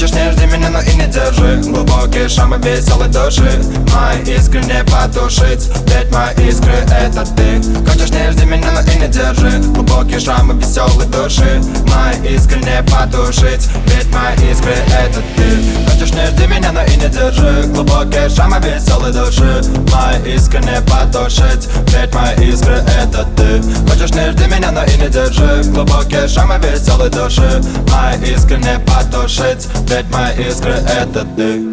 Хочешь, не жди меня, но и не держи глубокие шрамы веселой души. Мои искры не потушить, ведь мои искры это ты. Хочешь, не жди меня, но и не держи глубокие шрамы веселой души. Мои искры не потушить, ведь мои искры это ты. Хочешь, не жди меня, но и не держи глубокие шрамы веселой души. Мои искры не потушить, ведь мои искры это ты. Хочешь, не жди меня, но и не держи глубокие шрамы веселой души. Мои искры не потушить, ведь мои искры это ты.